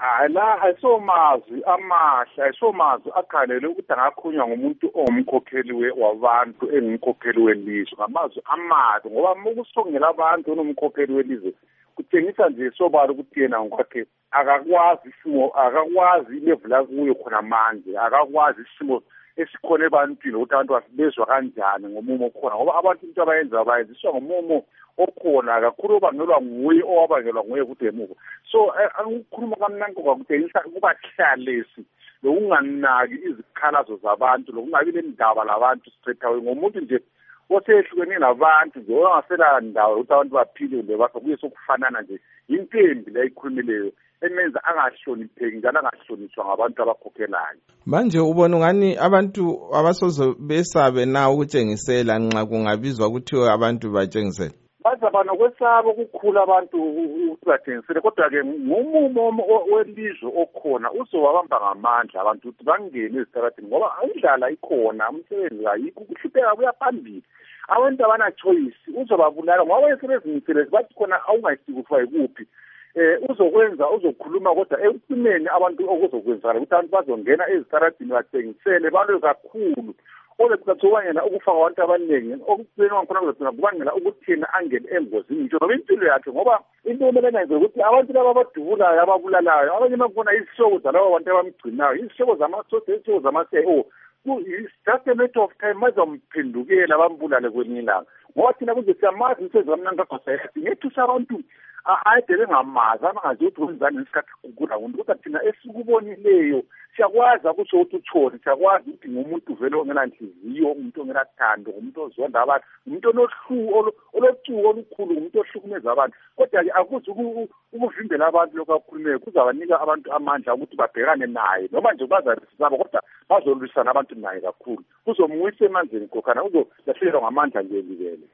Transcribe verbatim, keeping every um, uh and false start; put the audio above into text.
la ayisomazwi amahle ayisomazwi akhalele ukuthi angakhunywa ngumuntu ongumkhokheli wabantu engumkhokheli welizwe ngamazwi amahle ngoba ukusongela abantu onomkhokheli welizwe kutshengisa nje sobala ukuthi yena ngokwakhe akakwazi isimo akakwazi level akuyo khona manje akakwazi isimo esikhona ebantwini ukuthi abantu basibezwa kanjani ngomumo okhona ngoba abantu into abayenza abayenziswa ngomumo okhona kakhulu obangelwa nguye owabangelwa nguye kude emuva so ukukhuluma kamnandi kwakutshengisa ukuba hlalesi lokunganaki izikhalazo zabantu lokungabi lendaba labantu straight away ngomuntu nje osehlukene nabantu nje ongasela ndawo ukuthi abantu baphile nje bakho kuye sokufanana nje impembi la ikhulumileyo emenza angahlonipheki njalo angahlonishwa ngabantu abakhokhelayo. Manje ubona ngani abantu abasoze besabe na ukutshengisela nxa kungabizwa ukuthi abantu batshengisele? Bazaba nokwesaba ukukhula abantu ukuthi batshengisele kodwa-ke ngumumo welizwe okhona uzowabamba ngamandla abantu ukuthi bangene ezitaradini ngoba indlala ikhona umsebenzi ayikho ukuhlupheka kuya phambili abantu abana-choice uzobabulala ngoba wesebezimisele bathi khona awungayisikufa yikuphi eh uzokwenza uzokhuluma kodwa ekugcineni abantu okuzokwenzakala ukuthi abantu bazongena ezitaradini bathengisele balwe kakhulu olekubangela ukufa kwabantu abaningi okugcina khona kuzogcina kubangela ukuthi thina angene engozini nje ngoba impilo yakhe ngoba into emelana nje ukuthi abantu laba badubulayo ababulalayo abanye bakubona izihlobo zalabo bantu abamgcinayo izihlobo zamasosi izihlobo zama-C I O it's just a matter of time bazomphendukela bambulale kwelinye ilanga ngoba thina kuze siyamazi umsebenzi kamnandi kaGqosayesi ngethusa abantu ayede bengamazi abangazi ukuthi wenzani ngesikhathi kugula muntu kodwa thina esikubonileyo siyakwazi akusho ukuthi utshoni siyakwazi ukuthi ngumuntu vele ongenanhliziyo umuntu ongenathando umuntu ozonda abantu umuntu onohlu olocuko olukhulu umuntu ohlukumeza abantu kodwa-ke akuze ukuvimbela abantu lokhu akukhulumeyo kuzabanika abantu amandla ukuthi babhekane naye noma nje bazasaba kodwa bazolwisana abantu naye kakhulu kuzomwisa emanzini khokhana uzolahlekelwa ngamandla nje libele.